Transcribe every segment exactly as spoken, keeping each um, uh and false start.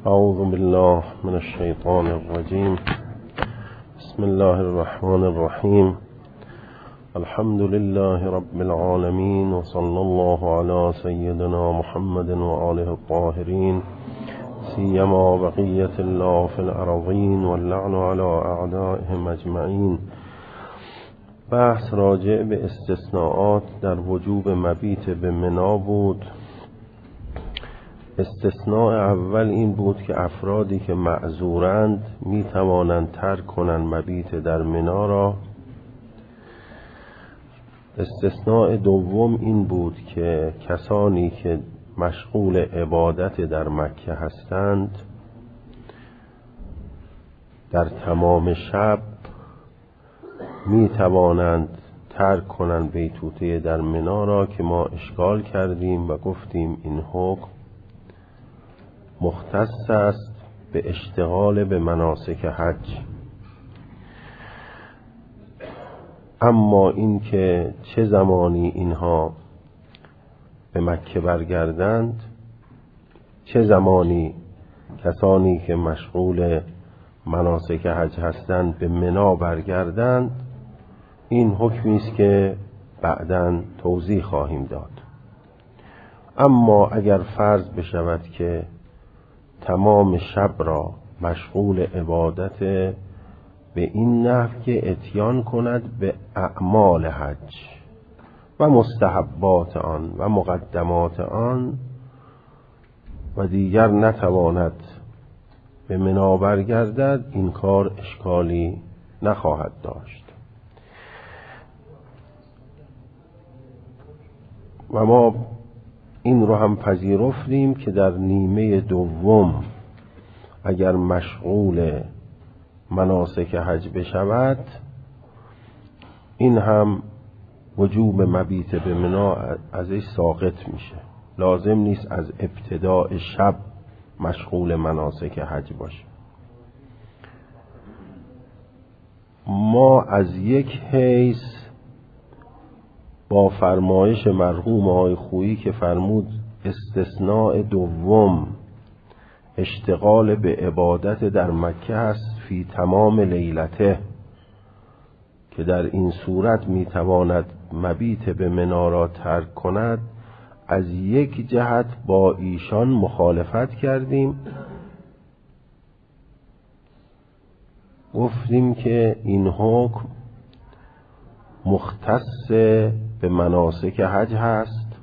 اعوذ بالله من الشیطان الرجیم. بسم الله الرحمن الرحیم. الحمد لله رب العالمین و صلی الله علی سیدنا محمد و آله الطاهرین، سیما بقیة الله فی الارضین واللعن علی اعدائهم اجمعین. بحث راجع به استثناءات در وجوب مبیت به منا بود. استثناء اول این بود که افرادی که معذورند می توانند ترک کنند مبیت در منا را. استثناء دوم این بود که کسانی که مشغول عبادت در مکه هستند در تمام شب می توانند ترک کنند بیتوته در منا را، که ما اشکال کردیم و گفتیم این حکم مختص است به اشتغال به مناسک حج. اما این که چه زمانی اینها به مکه برگردند، چه زمانی کسانی که مشغول مناسک حج هستند به منا برگردند، این حکمی است که بعداً توضیح خواهیم داد. اما اگر فرض بشود که تمام شب را مشغول عبادت به این نحو که اتیان کند به اعمال حج و مستحبات آن و مقدمات آن و دیگر نتواند به منا برگردد، این کار اشکالی نخواهد داشت. و ما این رو هم پذیرفتیم که در نیمه دوم اگر مشغول مناسک حج بشود، این هم وجوب مبیت به منا ازش ساقط میشه. لازم نیست از ابتداء شب مشغول مناسک حج باشه. ما از یک حیث با فرمایش مرحوم آقای خویی که فرمود استثناء دوم اشتغال به عبادت در مکه است فی تمام لیلته، که در این صورت میتواند مبیت به منا را ترک کند، از یک جهت با ایشان مخالفت کردیم. گفتیم که این حکم مختص به مناسک حج هست.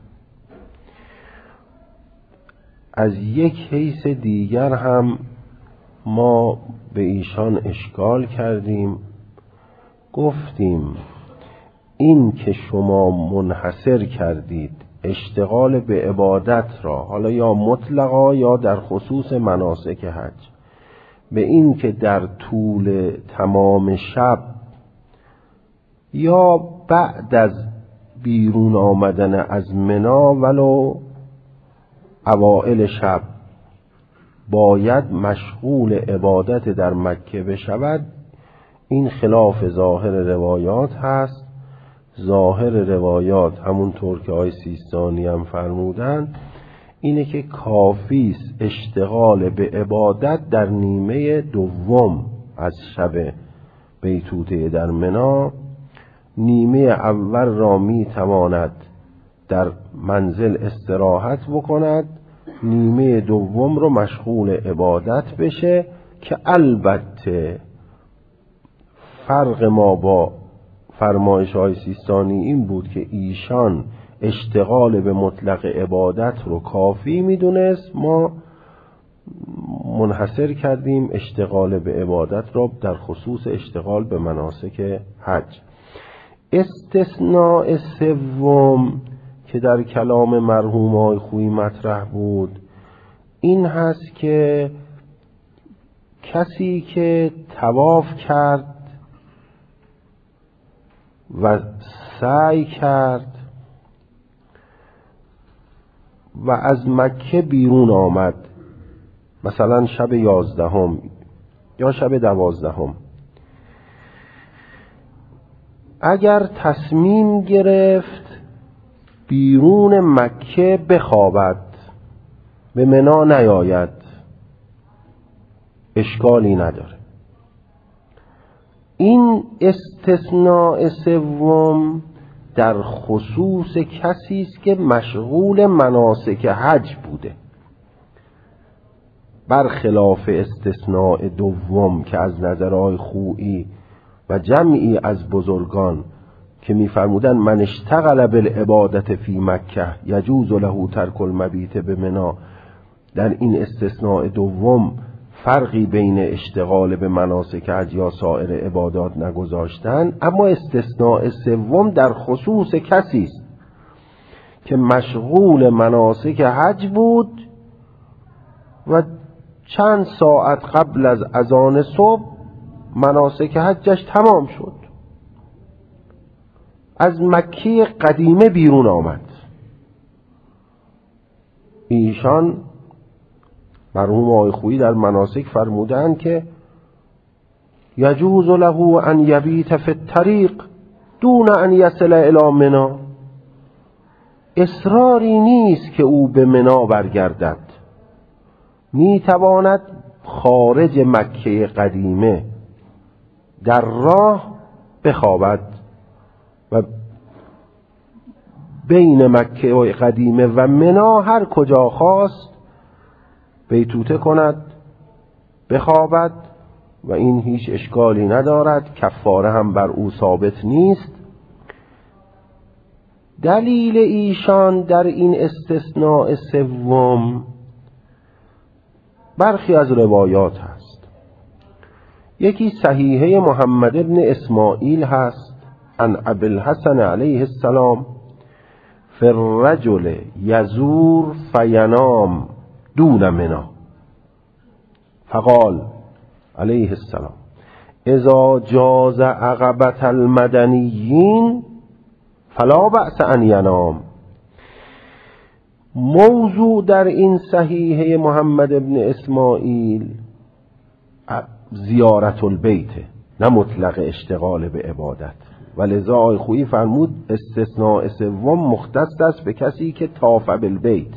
از یک حیث دیگر هم ما به ایشان اشکال کردیم. گفتیم این که شما منحصر کردید اشتغال به عبادت را، حالا یا مطلقا یا در خصوص مناسک حج، به این که در طول تمام شب یا بعد از بیرون آمدن از منا ولو اوائل شب باید مشغول عبادت در مکه بشود، این خلاف ظاهر روایات هست. ظاهر روایات همونطور که آقای سیستانی هم فرمودن اینه که کافی است اشتغال به عبادت در نیمه دوم از شب بیتوته در منا. نیمه اول را می تواند در منزل استراحت بکند، نیمه دوم رو مشغول عبادت بشه، که البته فرق ما با فرمایش های سیستانی این بود که ایشان اشتغال به مطلق عبادت رو کافی می دونست، ما منحصر کردیم اشتغال به عبادت را در خصوص اشتغال به مناسک حج. استثناء سوم که در کلام مرحوم آقای خویی مطرح بود این هست که کسی که طواف کرد و سعی کرد و از مکه بیرون آمد، مثلا شب یازدهم یا شب دوازدهم، اگر تصمیم گرفت بیرون مکه بخوابد، به منا نیاید، اشکالی نداره. این استثناء سوم در خصوص کسی است که مشغول مناسک حج بوده، برخلاف استثناء دوم که از نظرهای خویی و جمعی از بزرگان که می‌فرمودند من اشتغل بالعبادت فی مکه یجوز له ترک المبیت بمنا، در این استثناء دوم فرقی بین اشتغال به مناسک حج یا سایر عبادات نگذاشتن. اما استثناء سوم در خصوص کسی است که مشغول مناسک حج بود و چند ساعت قبل از اذان صبح مناسک حجش تمام شد، از مکه قدیمه بیرون آمد. ایشان مرحوم آقای خویی در مناسک فرمودند که یجوز له ان یبیت فی الطریق دون ان یصل الی منی، اصراری نیست که او به منی برگردد، میتواند خارج مکه قدیمه در راه بخوابد و بین مکه قدیمه و منی هر کجا خواست بیتوته کند، بخوابد و این هیچ اشکالی ندارد، کفاره هم بر او ثابت نیست. دلیل ایشان در این استثناء سوم برخی از روایات هست. یکی صحیحه محمد ابن اسماعیل هست عن ابی الحسن علیه السلام فی الرجل یزور فینام دون منا فقال علیه السلام اذا جاز عقبة المدنیین فلا بأس ان ینام. موضوع در این صحیحه محمد ابن اسماعیل زیارت البیت، نه مطلق اشتغال به عبادت، و لذا آقای خویی فرمود استثناء سوم مختص است به کسی که طاف بالبیت.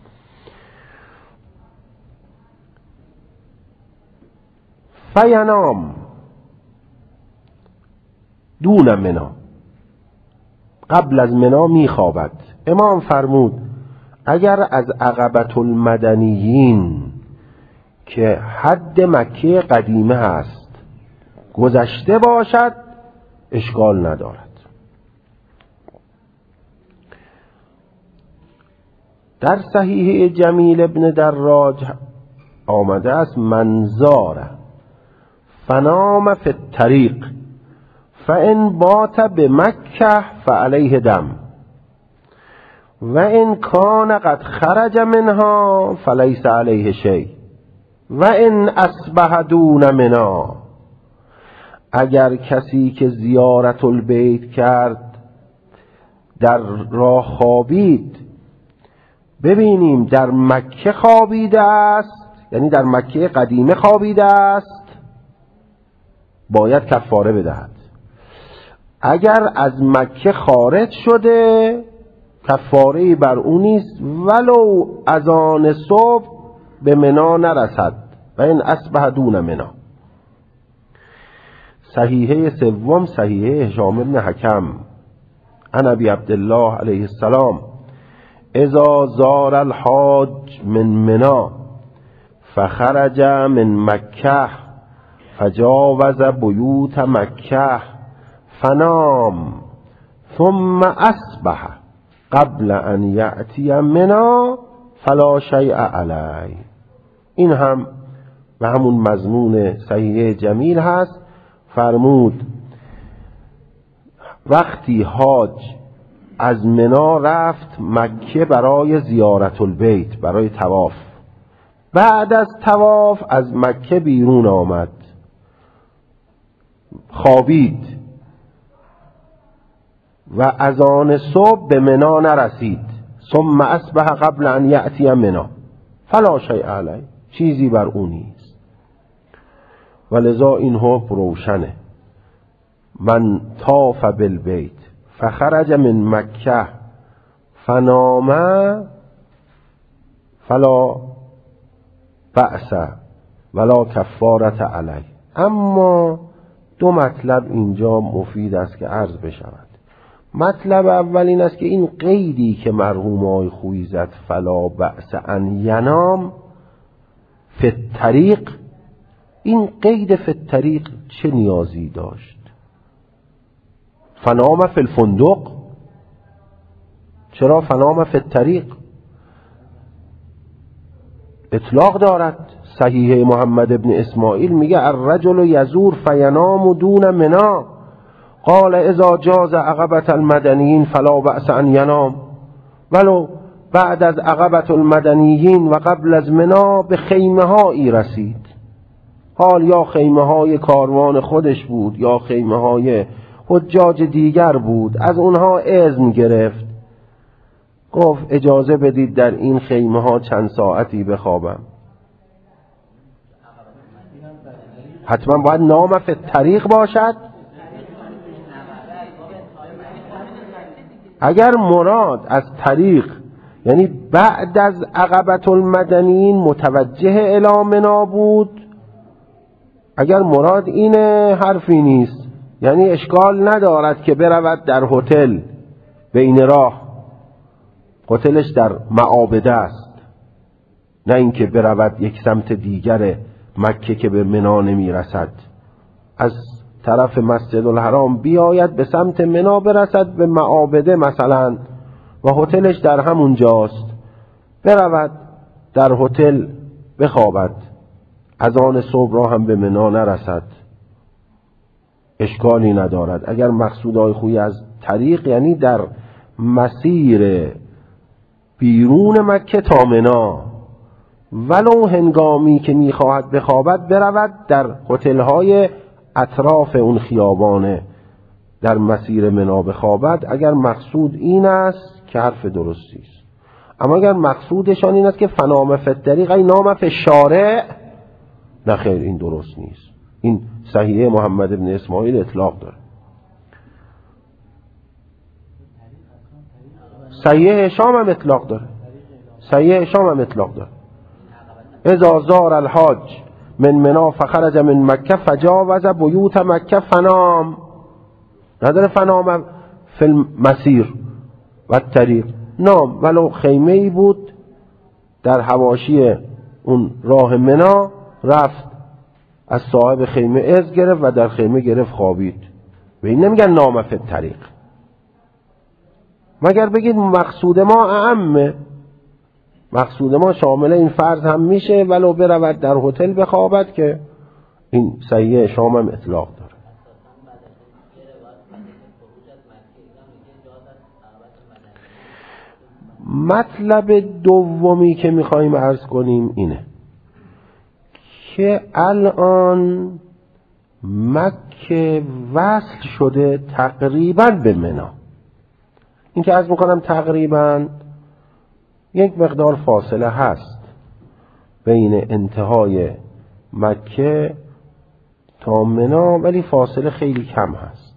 فینام دون منا، قبل از منا میخوابد. امام فرمود اگر از عقبة المدنیین که حد مکه قدیمه هست گذشته باشد اشکال ندارد. در صحیح جمیل ابن دراج آمده است منزار فنام فی الطریق فان بات بمکه فعلیه دم و ان کان قد خرج منها فلیس علیه شیء و ان اصبح دون منا. اگر کسی که زیارت البیت کرد در راه خوابید، ببینیم در مکه خوابیده است، یعنی در مکه قدیمه خوابیده است، باید کفاره بدهد. اگر از مکه خارج شده کفاره‌ای بر او نیست ولو از آن صبح به منا نرسد و این اصبح دون منا. صحیحه سوم صحیحه هشام بن حکم عن ابی عبدالله علیه السلام اذا زار الحاج من منا فخرج من مکه فجاوز بیوت مکه فنام ثم اصبح قبل ان یأتی منا فلا شیء علی. این هم و همون مضمون صحیح جمیل هست. فرمود وقتی حاج از منا رفت مکه برای زیارت البیت، برای طواف، بعد از طواف از مکه بیرون آمد، خوابید و از آن صبح به منا نرسید، ثم اصبح قبل ان یأتی منا فلا شیء علیه، چیزی بر او نیست. ولذا این حکم روشنه. من طاف بالبیت فخرج من مکه فنام فلا بأس ولا کفارت علیه. اما دو مطلب اینجا مفید است که عرض بشود. مطلب اول این است که این قیدی که مرحوم آقای خویی زد فلا بأس ان ینام فی الطریق، این قید فی الطریق چه نیازی داشت؟ فنام فی الفندق، چرا فنام فی الطریق؟ اطلاق دارد. صحیح محمد ابن اسماعیل میگه الرجل یزور فینام دون منا، قال اذا جاز عقبة المدنیین فلا بأس ان ینام، ولو بعد از عقبة المدنیین و قبل از منا به خیمه هایی رسید، حال یا خیمه های کاروان خودش بود یا خیمه های حجاج دیگر بود، از اونها اذن گرفت، گفت اجازه بدید در این خیمه ها چند ساعتی بخوابم. حتما باید نام فی الطریق باشد. اگر مراد از طریق یعنی بعد از عقبة المدنیین متوجه الی منا بود، اگر مراد اینه حرفی نیست، یعنی اشکال ندارد که برود در هتل بین راه، هتلش در معابده است، نه اینکه برود یک سمت دیگر مکه که به منا نمی رسد، از طرف مسجد الحرام بیاید به سمت منا برسد به معابده مثلا و هتلش در همون جاست، برود در هتل بخوابد، از آن صبح را هم به منا نرسد، اشکالی ندارد. اگر مقصودهای خویی از طریق یعنی در مسیر بیرون مکه تا منا، ولو هنگامی که میخواهد بخوابد برود در هتل‌های اطراف اون خیابانه در مسیر منا بخوابد، اگر مقصود این است که حرف درستی است. اما اگر مقصودشان این است که فنام فی الطریق ای نام فی الشارع، نه خیر، این درست نیست. این صحیح محمد ابن اسماعیل اطلاق داره. صحیح هشام هم اطلاق داره. صحیح هشام هم اطلاق داره. اذا زار الحاج من منا فخرج من مکه فجاوز بیوت مکه فنام، نداره فنام فی المسیر و الطریق، نام ولو خیمه ای بود در حواشی اون راه منا، رفت از صاحب خیمه اذن گرفت و در خیمه گرفت خوابید، و این نمیگن نام فی الطریق. مگر بگید مقصود ما اعمه، مقصود ما شامل این فرض هم میشه ولو برود در هتل بخوابد، که این صحیح شام هم اطلاق داره. مطلب دومی که میخواییم عرض کنیم اینه که الان مکه وصل شده تقریبا به منا. این که عرض میکنم تقریبا، یک مقدار فاصله هست بین انتهای مکه تا منا، ولی فاصله خیلی کم هست.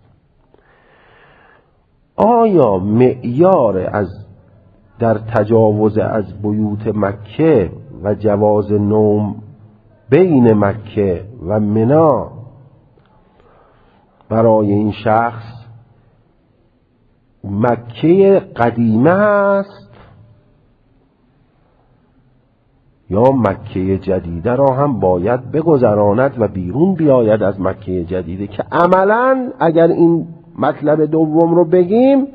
آیا معیار از در تجاوز از بیوت مکه و جواز نوم بین مکه و منا برای این شخص مکه قدیمه است یا مکه جدیده را هم باید بگذراند و بیرون بیاید از مکه جدیده؟ که عملا اگر این مطلب دوم رو بگیم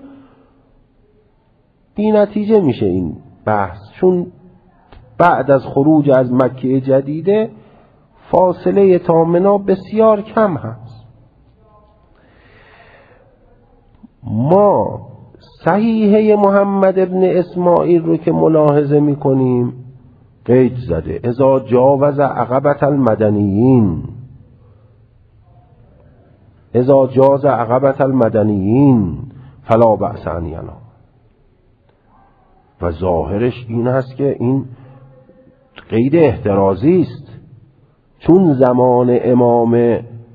بی نتیجه میشه این بحث، چون بعد از خروج از مکه جدیده فاصله تا منا بسیار کم هست. ما صحیحه محمد ابن اسماعیل رو که ملاحظه میکنیم قید زده اذا جاوز عقبة المدنیین، اذا جاز عقبة المدنیین فلا بأس ان ینام، و ظاهرش این هست که این قید احترازی است، چون زمان امام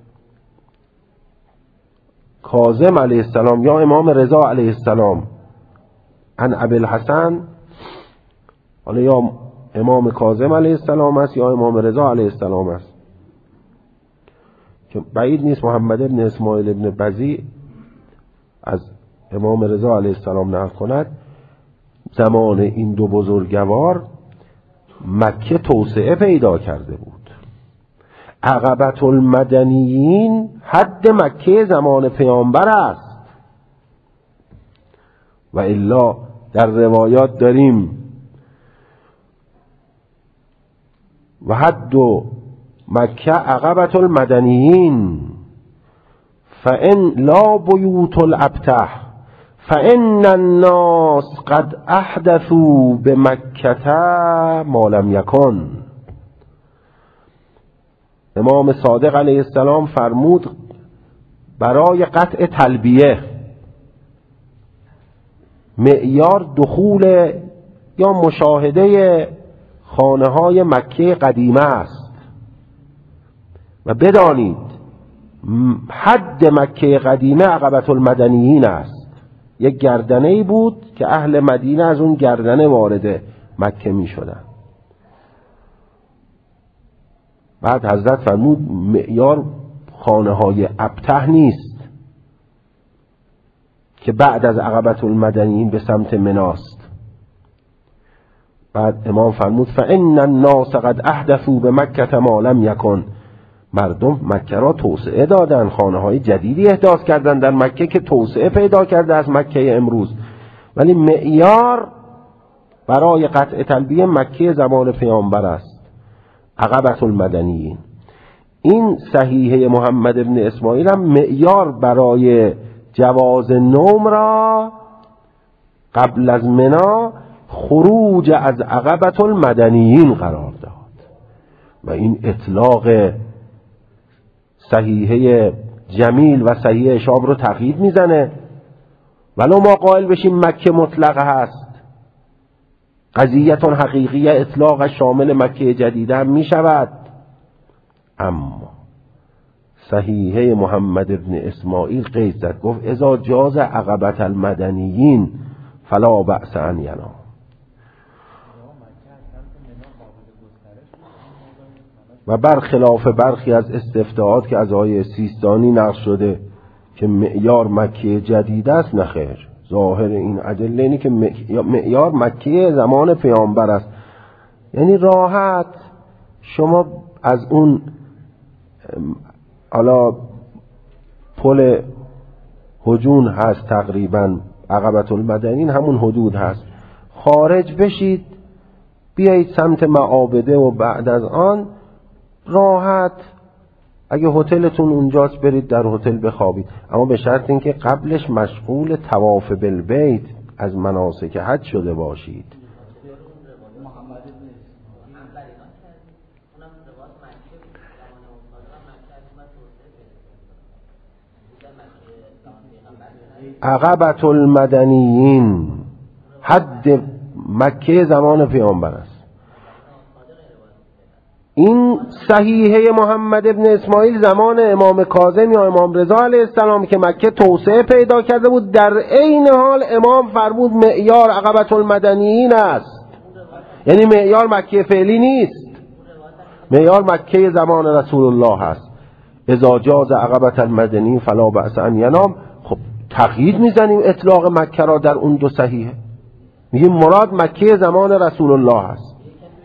کاظم علیه السلام یا امام رضا علیه السلام عن ابی الحسن، حالا یا امام کاظم علیه السلام است یا امام رضا علیه السلام است، که بعید نیست محمد ابن اسماعیل ابن بزیع از امام رضا علیه السلام نقل کند زمان این دو بزرگوار مکه توسعه پیدا کرده بود. عقبة المدنیین حد مکه زمان پیامبر است و الا در روایات داریم و حد مکه عقبة المدنیین فان لا بیوت الابته فان الناس قد احدثوا بمکه ما لم یکن. امام صادق علیه السلام فرمود برای قطع تلبیه معیار دخول یا مشاهده خانه های مکه قدیمه است و بدانید حد مکه قدیمه عقبة المدنیین است. یک گردنه ای بود که اهل مدینه از اون گردنه وارد مکه می شدن. بعد حضرت فرمود معیار خانه های ابته نیست که بعد از عقبة المدنیین به سمت مناست. بعد امام فرمود فان الناس قد احدثوا بمکه ما لم یکن. مردم مکه را توسعه دادن، خانه های جدیدی احداث کردن در مکه که توسعه پیدا کرده از مکه امروز، ولی معیار برای قطع تلبیه مکه زمان پیامبر است، عقبة المدنیین. این صحیحه محمد ابن اسماعیل هم معیار برای جواز نوم را قبل از منا خروج از عقبة المدنیین قرار داد و این اطلاق صحیحه جمیل و صحیحه شاب رو تقیید میزنه. ولو ما قائل بشیم مکه مطلقه هست، قضیتون حقیقیه اطلاق شامل مکه جدیده هم می شود، اما صحیحه محمد ابن اسماعیل قید زد، گفت اذا جاز عقبة المدنیین فلا بأس ان ینام. و برخلاف برخی از استفتاءات که از آیه سیستانی نقل شده که معیار مکه جدید است، نخیر، ظاهر این ادله اینه که معیار مکه زمان پیامبر است. یعنی راحت شما از اون حالا پل هجون هست تقریبا عقبة المدنیین همون حدود هست، خارج بشید بیایید سمت معابده و بعد از آن راحت اگه هتلتون اونجاست برید در هتل بخوابید، اما به شرط اینکه قبلش مشغول طواف بالبیت از مناسک حج شده باشید. عقبة المدنیین حد مکه زمان پیامبر است. این صحیحه محمد ابن اسماعیل زمان امام کاظم یا امام رضا علیه السلام که مکه توسعه پیدا کرده بود، در عین حال امام فرمود معیار عقبة المدنیین است، یعنی معیار مکه فعلی نیست، معیار مکه زمان رسول الله است. اذا جاز عقبة المدنیین فلا بأس ان ینام. خب تقیید میزنیم اطلاق مکه را در اون دو صحیحه، میگیم مراد مکه زمان رسول الله است.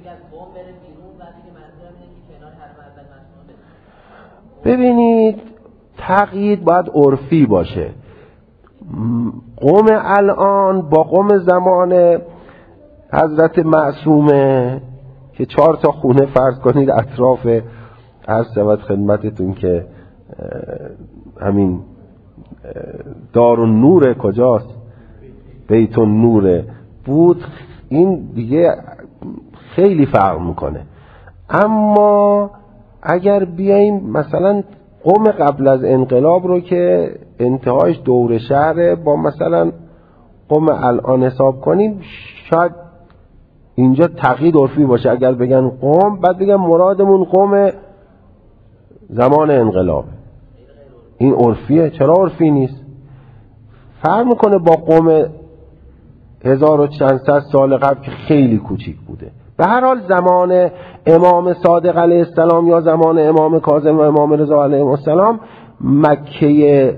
ببینید تقیید باید عرفی باشه. قوم الان با قوم زمان حضرت معصومه که چهار تا خونه فرض کنید اطراف عرض شود خدمتتون که همین دار النور کجاست، بیت النور بود، این دیگه خیلی فرق میکنه. اما اگر بیاییم مثلا قوم قبل از انقلاب رو که انتهایش دور شهره با مثلا قوم الان حساب کنیم، شاید اینجا تقیید عرفی باشه. اگر بگن قوم بعد بگن مرادمون قوم زمان انقلاب، این عرفیه. چرا عرفی نیست؟ فرق میکنه با قوم هزار و چند صد سال قبل که خیلی کوچیک بوده. به هر حال زمان امام صادق علیه السلام یا زمان امام کاظم و امام رضا علیه السلام مکه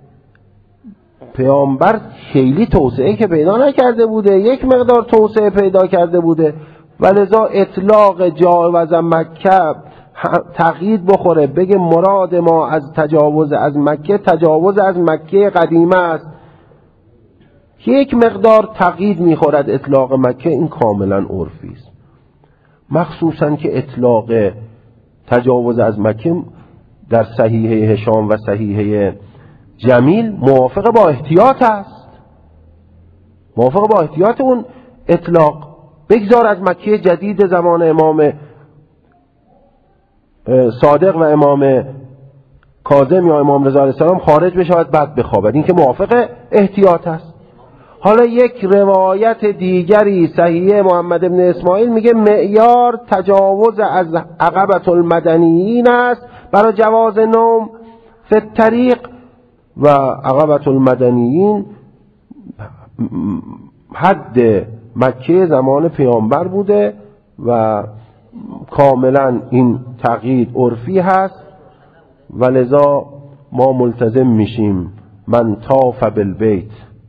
پیامبر خیلی توسعه که پیدا نکرده بوده، یک مقدار توسعه پیدا کرده بوده و لذا اطلاق جاوز مکه تقیید بخوره، بگه مراد ما از تجاوز از مکه تجاوز از مکه قدیمه است، یک مقدار تقیید میخورد اطلاق مکه، این کاملا عرفی است. مخصوصا که اطلاق تجاوز از مکه در صحیحه هشام و صحیحه جمیل موافق با احتیاط است، موافق با احتیاط اون اطلاق. بگذار از مکه جدید زمان امام صادق و امام کاظم یا امام رضا علیه السلام خارج بشود بعد بخوابد، این که موافق احتیاط است. حالا یک روایت دیگری صحیح محمد ابن اسماعیل میگه معیار تجاوز از عقبة المدنیین است برای جواز نوم فی الطریق و عقبة المدنیین حد مکه زمان پیامبر بوده و کاملا این تقیید عرفی هست و لذا ما ملتزم میشیم من طاف بالبیت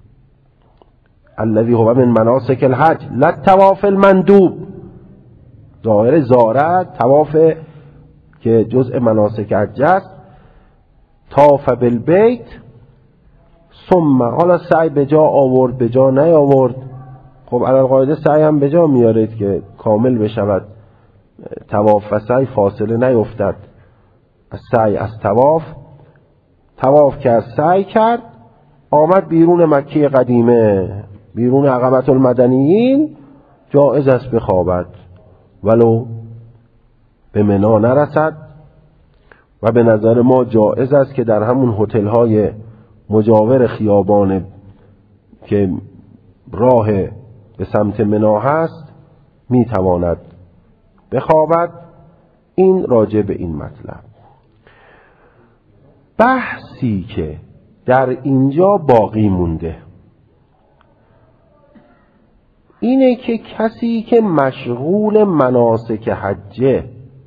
الذي هو من مناسک الحج لا طواف المندوب، ظاهر زارت طواف که جزء مناسک حج است، طاف بالبیت ثم حالا سعی به جا آورد به جا نیاورد، خب علی القاعده سعی هم به جا میارید که کامل بشود طواف و سعی فاصله نیفتد از سعی از طواف. طواف کرد سعی کرد آمد بیرون مکه قدیمه بیرون عقبة المدنیین، جایز است بخوابد ولو به منی نرسد و به نظر ما جایز است که در همون هتل های مجاور خیابان که راه به سمت منی هست میتواند بخوابد. این راجع به این مطلب. بحثی که در اینجا باقی مونده اینه که کسی که مشغول مناسک حجه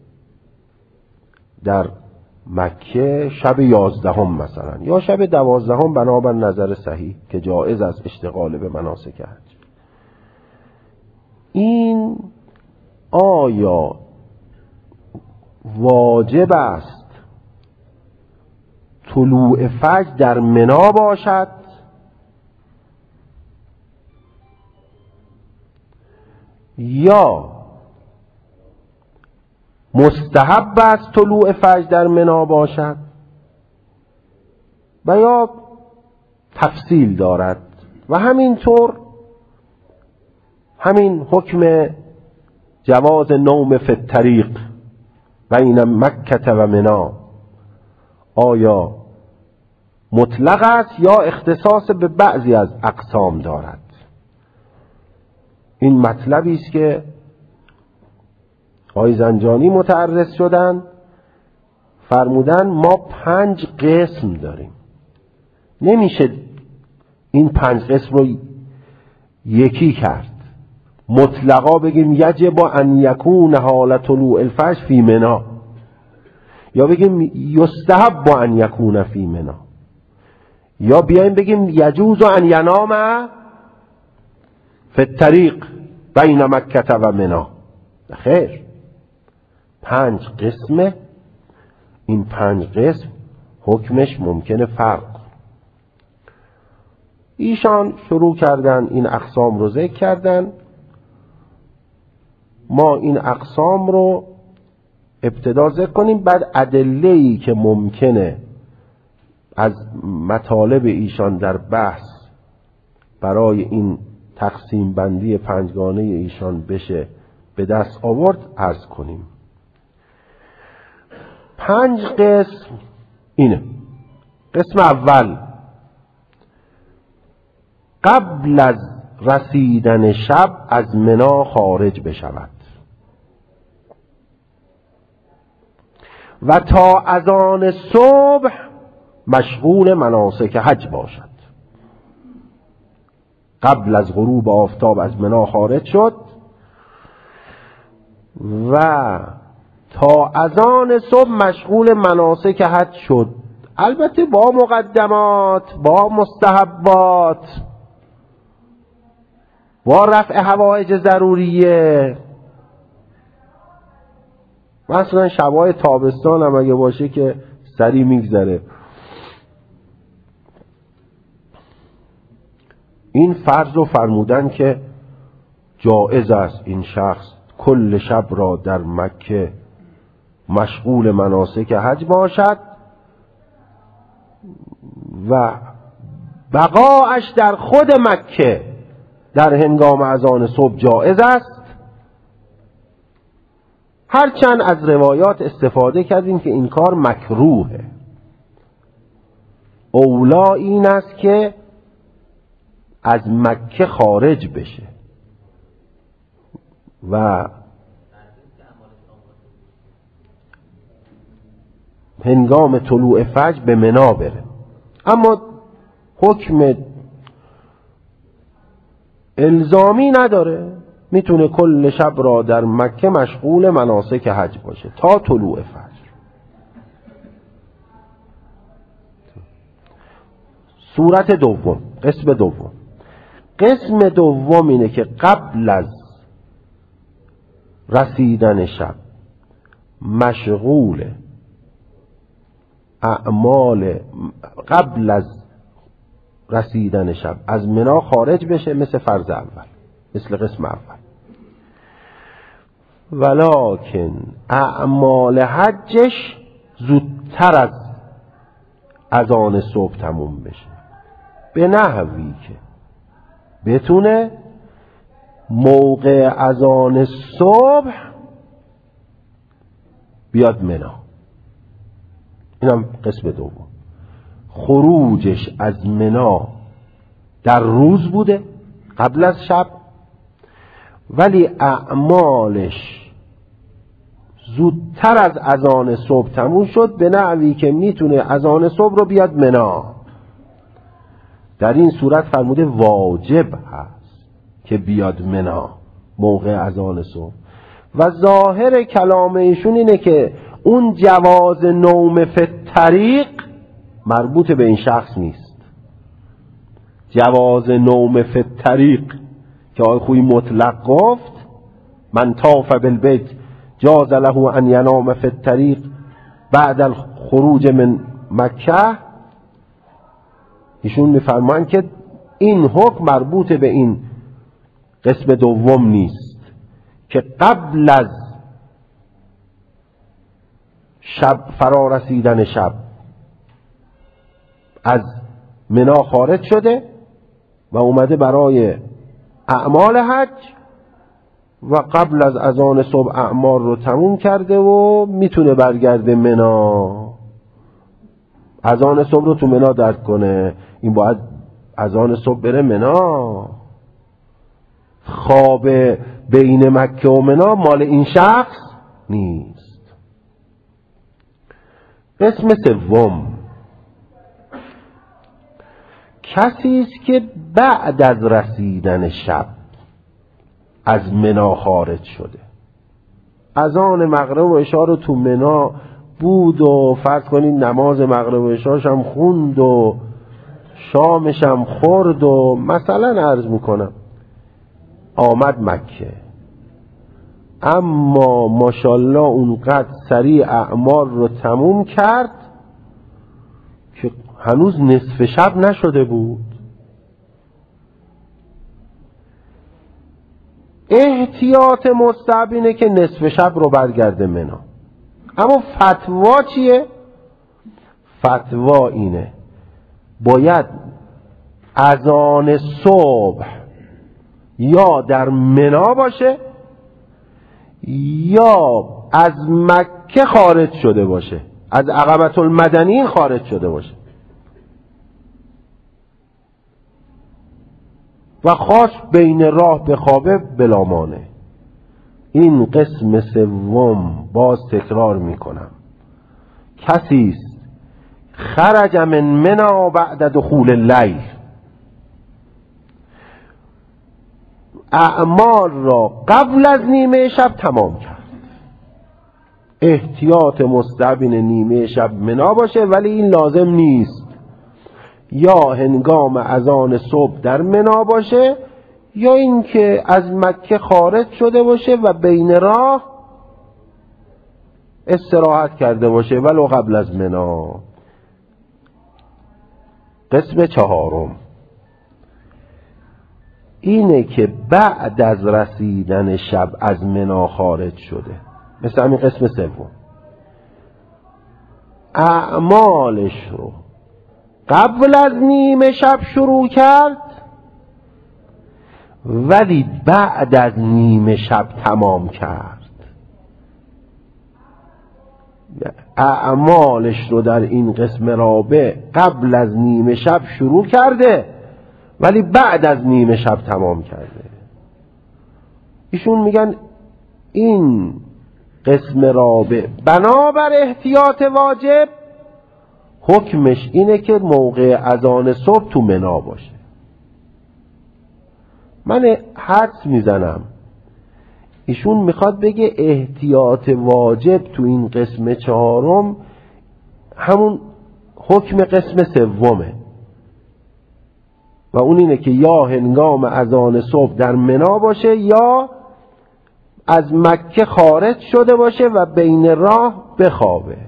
در مکه شب یازدهم مثلا یا شب دوازدهم بنابر نظر صحیح که جایز است اشتغال به مناسک حج، این آیا واجب است طلوع فجر در منی باشد یا مستحب است طلوع فجر در منی باشد و یا تفصیل دارد و همینطور همین حکم جواز نوم فی الطریق بین مکه و منی آیا مطلق است یا اختصاص به بعضی از اقسام دارد. این مطلبی است که آقای زنجانی متعرض شدن، فرمودن ما پنج قسم داریم، نمیشه این پنج قسم رو یکی کرد، مطلقا بگیم یجب ان یکون حال طلوع الفجر فی منی یا بگیم یستحب ان یکون فی منی یا بیایم بگیم یجوز ان ینام فی الطریق بین مکه و منی. خیر، پنج قسمه، این پنج قسم حکمش ممکنه فرق. ایشان شروع کردن این اقسام رو ذکر کردن، ما این اقسام رو ابتدا ذکر کنیم، بعد ادله‌ای که ممکنه از مطالب ایشان در بحث برای این تقسیم بندی پنجگانه ایشان بشه به دست آورد عرض کنیم. پنج قسم اینه. قسم اول، قبل از رسیدن شب از منی خارج بشود و تا اذان صبح مشغول مناسک حج باشد. قبل از غروب آفتاب از منی خارج شد و تا اذان صبح مشغول مناسک حج شد، البته با مقدمات، با مستحبات، با رفع حوائج ضروریه. مثلا شبای تابستان هم اگه باشه که سری میگذره. این فرض رو فرمودن که جائز است این شخص کل شب را در مکه مشغول مناسک حج باشد و بقاش در خود مکه در هنگام اذان صبح جائز است. هرچند از روایات استفاده کردیم که این کار مکروهه. اولا این است که از مکه خارج بشه و هنگام طلوع فجر به منی بره. اما حکم الزامی نداره، میتونه کل شب را در مکه مشغول مناسک حج باشه تا طلوع فجر. صورت دوم، قسم دوم قسم دوم اینه که قبل از رسیدن شب مشغول اعمال، قبل از رسیدن شب از منی خارج بشه، مثل فرض اول، مثل قسم اول. ولکن اعمال حجش زودتر از اذان صبح تموم بشه، به نحوی که بتونه موقع اذان صبح بیاد منی. اینم قسم دوم. خروجش از منی در روز بوده قبل از شب، ولی اعمالش زودتر از اذان صبح تموم شد، به نحوی که میتونه اذان صبح رو بیاد منی. در این صورت فرموده واجب هست که بیاد منی موقع اذان صبح. و ظاهر کلام ایشون اینه که اون جواز نوم فی الطریق مربوط به این شخص نیست. جواز نوم فی الطریق که آقای خویی مطلق گفت من طاف بالبیت جاز له ان ینام فی الطریق بعد الخروج من مکه، ایشون میفرمان که این حکم مربوط به این قسم دوم نیست که قبل از شب فرا رسیدن شب از منی خارج شده و اومده برای اعمال حج و قبل از اذان صبح اعمال رو تموم کرده و میتونه برگرده منی. اذان صبح رو تو منی درک کنه، این باید اذان صبح بره منی. خواب بین مکه و منی مال این شخص نیست. قسم سوم کسی است که بعد از رسیدن شب از منی خارج شده، اذان مغرب و عشا رو تو منی بود و فرض کنید نماز مغرب و عشاش هم خوند و شامش هم خورد و مثلا عرض میکنم آمد مکه، اما ماشاءالله اونقدر سریع اعمال رو تموم کرد که هنوز نصف شب نشده بود. احتیاط مستحب اینه که نصف شب رو برگرده منی. اما فتوا چیه؟ فتوا اینه باید اذان صبح یا در منی باشه یا از مکه خارج شده باشه، از عقبة المدنین خارج شده باشه و خاص بین راه به خوابه بلامانه. این قسم سوم باز تکرار میکنم، کسی است خرج من منی بعد دخول اللیل، اعمال را قبل از نیمه شب تمام کرد احتیاط مستحب نیمه شب منا باشه، ولی این لازم نیست. یا هنگام اذان صبح در منا باشه، یا اینکه از مکه خارج شده باشه و بین راه استراحت کرده باشه ولو قبل از منا. قسم چهارم اینه که بعد از رسیدن شب از منا خارج شده، مثل همین قسم سوم، اعمالش رو قبل از نیمه شب شروع کرد ولی بعد از نیمه شب تمام کرد. اعمالش رو در این قسم رابع قبل از نیمه شب شروع کرده ولی بعد از نیمه شب تمام کرده. ایشون میگن این قسم رابع بنابر احتیاط واجب حکمش اینه که موقع اذان صبح تو منا باشه. من حدس میزنم ایشون میخواد بگه احتیاط واجب تو این قسم چهارم همون حکم قسم سومه و اون اینه که یا هنگام اذان صبح در منا باشه یا از مکه خارج شده باشه و بین راه بخوابه.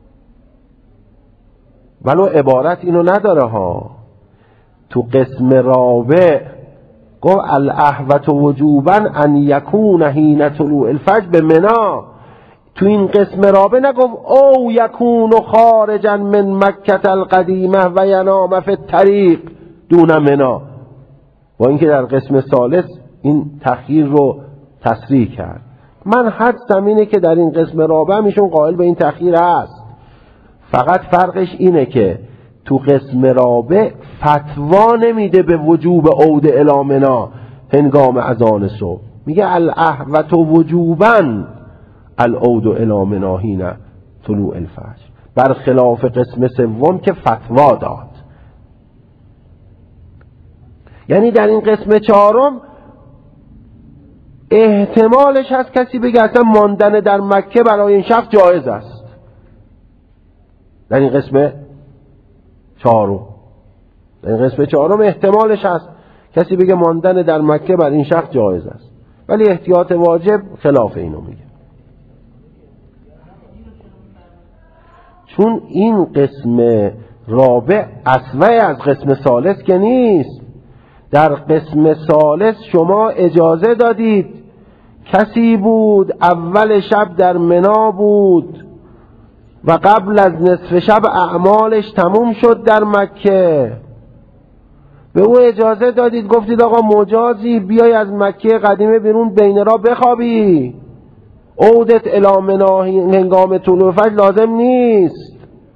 ولو عبارت اینو نداره ها. تو قسم رابع گفت الاحوط وجوبا ان یکون حین طلوع الفجر به منا. تو این قسم رابع نگفت او یکون خارجا من مکه القدیمه و ینام فی الطریق دون منا، با اینکه در قسم ثالث این تخییر رو تصریح کرد. من حدسم اینه که در این قسم رابع میشون قائل به این تخییر هست، فقط فرقش اینه که تو قسم رابع فتوا نمیده به وجوب عود الی منا هنگام اذان صبح، میگه الاحوط وجوبا العود الی منا حین طلوع الفجر، برخلاف قسم سوم که فتوا داد. یعنی در این قسم چهارم احتمالش هست کسی بگه اصلا ماندن در مکه برای این شخص جایز است. در این قسم چهارم در این قسم چهارم احتمالش هست کسی بگه ماندن در مکه برای این شخص جایز است، ولی احتیاط واجب خلاف اینو میگه. چون این قسم رابع اصوی از قسم ثالث که نیست. در قسم ثالث شما اجازه دادید کسی بود اول شب در منا بود و قبل از نصف شب اعمالش تموم شد در مکه، به او اجازه دادید گفتید آقا مجازی بیای از مکه قدیمه بیرون بین را بخوابی، عودت الی منا هنگام طلوع فجر لازم نیست.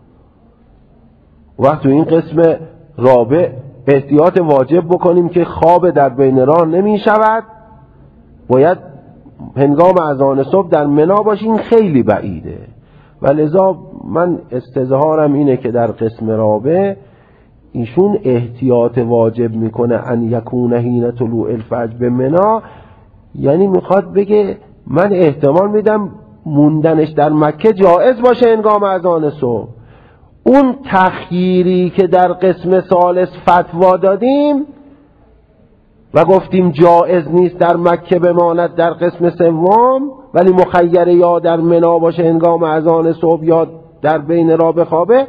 وقت تو این قسم رابع احتیاط واجب بکنیم که خواب در بین راه نمی شود، باید هنگام اذان صبح در منا باشین، خیلی بعیده. و لذا من استظهارم اینه که در قسم رابع ایشون احتیاط واجب میکنه ان یکون حین طلوع الفجر به منا، یعنی میخواد بگه من احتمال میدم موندنش در مکه جایز باشه هنگام اذان صبح. اون تخییری که در قسم ثالث فتوا دادیم و گفتیم جایز نیست در مکه بماند در قسم سوم، ولی مخیر یا در منا باشه هنگام اذان صبح یا در بین را بخوابه،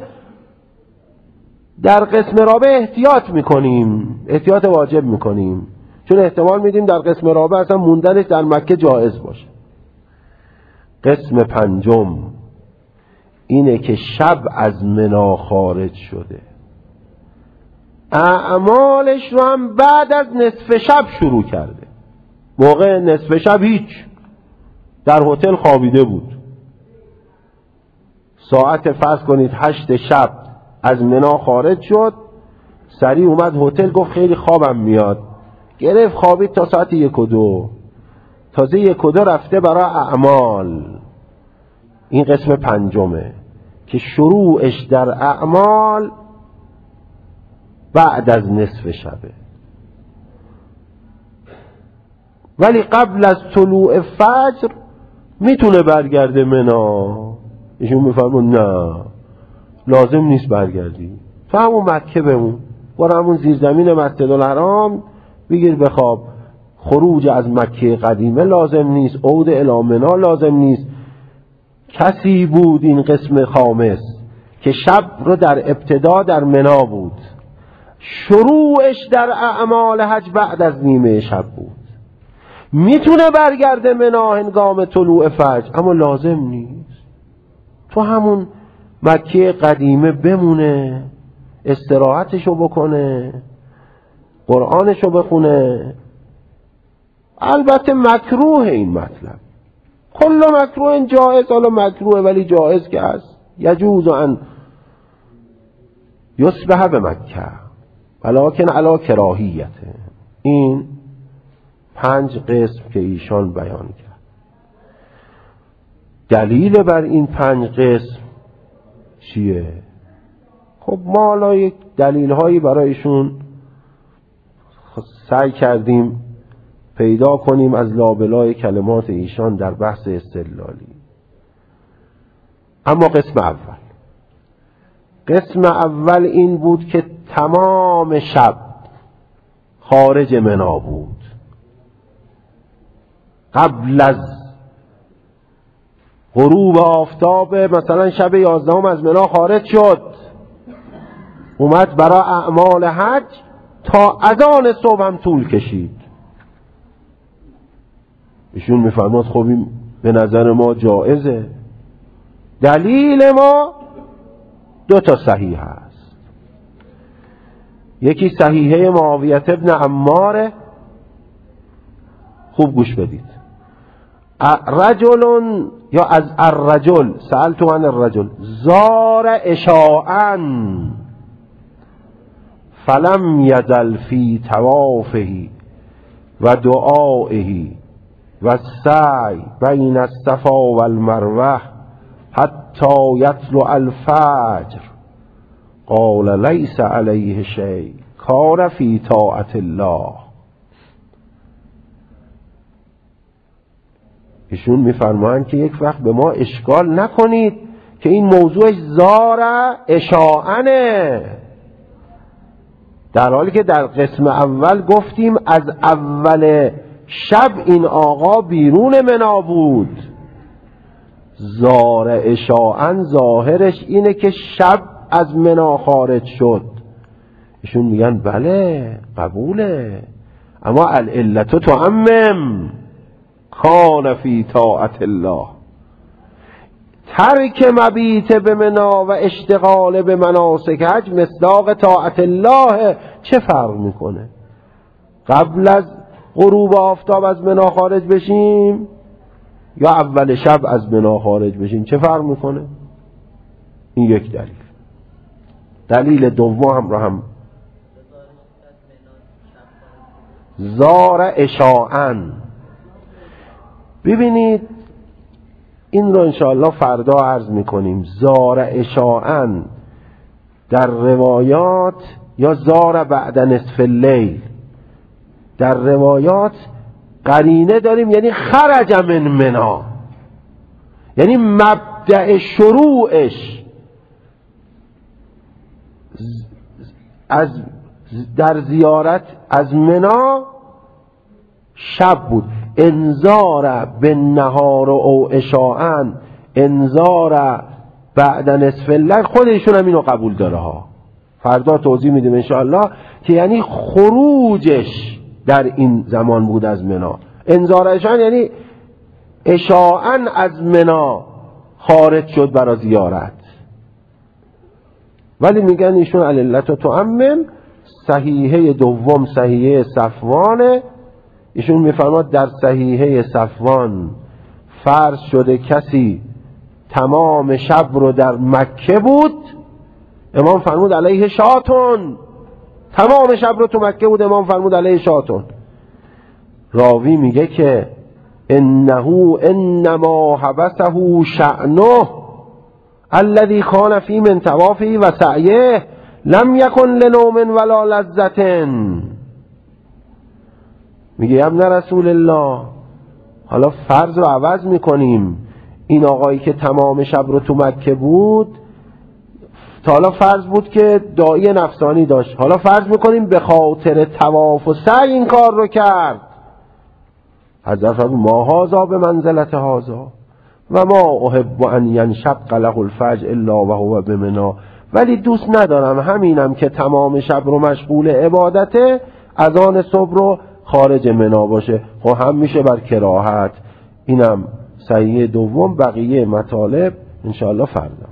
در قسم رابع احتیاط میکنیم، احتیاط واجب میکنیم، چون احتمال میدیم در قسم رابع اصلا موندنش در مکه جایز باشه. قسم پنجم اینه که شب از منا خارج شده، اعمالش رو هم بعد از نصف شب شروع کرده. موقع نصف شب هیچ، در هتل خوابیده بود، ساعت فرض کنید هشت شب از منا خارج شد، سریع اومد هتل گفت خیلی خوابم میاد، گرفت خوابید تا ساعت یک و دو، تازه یک و دو رفته برای اعمال. این قسم پنجمه که شروعش در اعمال بعد از نصف شبه، ولی قبل از طلوع فجر میتونه برگرده منا؟ ایشون میفرمون نه، لازم نیست برگردی، تو همون مکه بمون، برو همون زیرزمین مسجد الحرام بگیر بخواب. خروج از مکه قدیمه لازم نیست، عود الی منا لازم نیست. کسی بود این قسم خامس که شب رو در ابتدا در منا بود، شروعش در اعمال حج بعد از نیمه شب بود. میتونه برگرده منا هنگام طلوع فجر، اما لازم نیست. تو همون مکه قدیمه بمونه، استراحتشو بکنه، قرآنشو بخونه. البته مکروه این مطلب، کل مکروه جائز، حالا مکروه ولی جائز که هست. یجوز ان یصبح به مکه ولکن علی کراهیته. این پنج قسم که ایشان بیان کرد. دلیل بر این پنج قسم چیه؟ خب ما حالا یک دلیل هایی برایشون سعی کردیم پیدا کنیم از لابلای کلمات ایشان در بحث استدلالی. اما قسم اول قسم اول این بود که تمام شب خارج منا بود. قبل از غروب آفتاب مثلا شب یازدهم از منا خارج شد، اومد برای اعمال حج، تا اذان صبح هم طول کشید. ایشون میفرماد خب این به نظر ما جائزه. دلیل ما دو تا صحیح هست. یکی صحیحه معاویه ابن عمار، خوب گوش بدید. رجل یا از الرجل سألت عن الرجل زار عشاء فلم یزل فی طوافه و دعائه و السعی بین الصفا و المروه حتی یطلع الفجر قال لیس علیه شیء کار فی طاعت الله. ایشون میفرمایند که یک وقت به ما اشکال نکنید که این موضوع زار اشاعنه، در حالی که در قسم اول گفتیم از اول شب این آقا بیرون منا بود. زار اشاعن ظاهرش اینه که شب از منا خارج شد. ایشون میگن بله قبوله، اما العلت تعمم کان فی طاعت الله. ترک مبیت به منا و اشتغال به مناسک حج مصداق طاعت الله. چه فرق میکنه قبل از غروب آفتاب از منا خارج بشیم یا اول شب از منا خارج بشیم؟ چه فرق میکنه؟ این یک دلیل. دلیل دوم رو هم زار اشاعن. ببینید این رو انشاءالله فردا عرض میکنیم. زار اشاعن در روایات یا زار بعد نصف اللیل، در روایات قرینه داریم، یعنی خرج من منا، یعنی مبدأ شروعش از در زیارت از منا شب بود. انذار بالنهار او اشاعن، انذار بعد نصف اللیل. خودشون هم اینو قبول داره ها، فردا توضیح میدیم انشاءالله که یعنی خروجش در این زمان بود از منا. انذارشان یعنی اشاعن از منا خارج شد برای زیارت. ولی میگن ایشون علت تعمم. صحیحه دوم صحیحه صفوانه. ایشون میفرماد در صحیحه صفوان فرض شده کسی تمام شب رو در مکه بود، امام فرمود علیه شاتون. تمام شب رو تو مکه بود، امام فرمود علیه شاتون. راوی میگه که انه انما حبسه شأنه الذي كان في من طوافه و سعیه لم یکن لنوم ولا لذة. میگه ابن رسول الله حالا فرض رو عوض میکنیم. این آقایی که تمام شب رو تو مکه بود، تا حالا فرض بود که داعی نفسانی داشت، حالا فرض میکنیم به خاطر طواف و سعی این کار رو کرد. حضرت فرمود ما هازا به منزلت هازا و ما احب ان ینشق له الفجر الا و هو بمنا. ولی دوست ندارم همینم که تمام شب رو مشغول عبادته، از آن صبح رو خارج منا باشه. خب هم میشه بر کراهت. اینم صحیح دوم. بقیه مطالب انشاءالله فردا.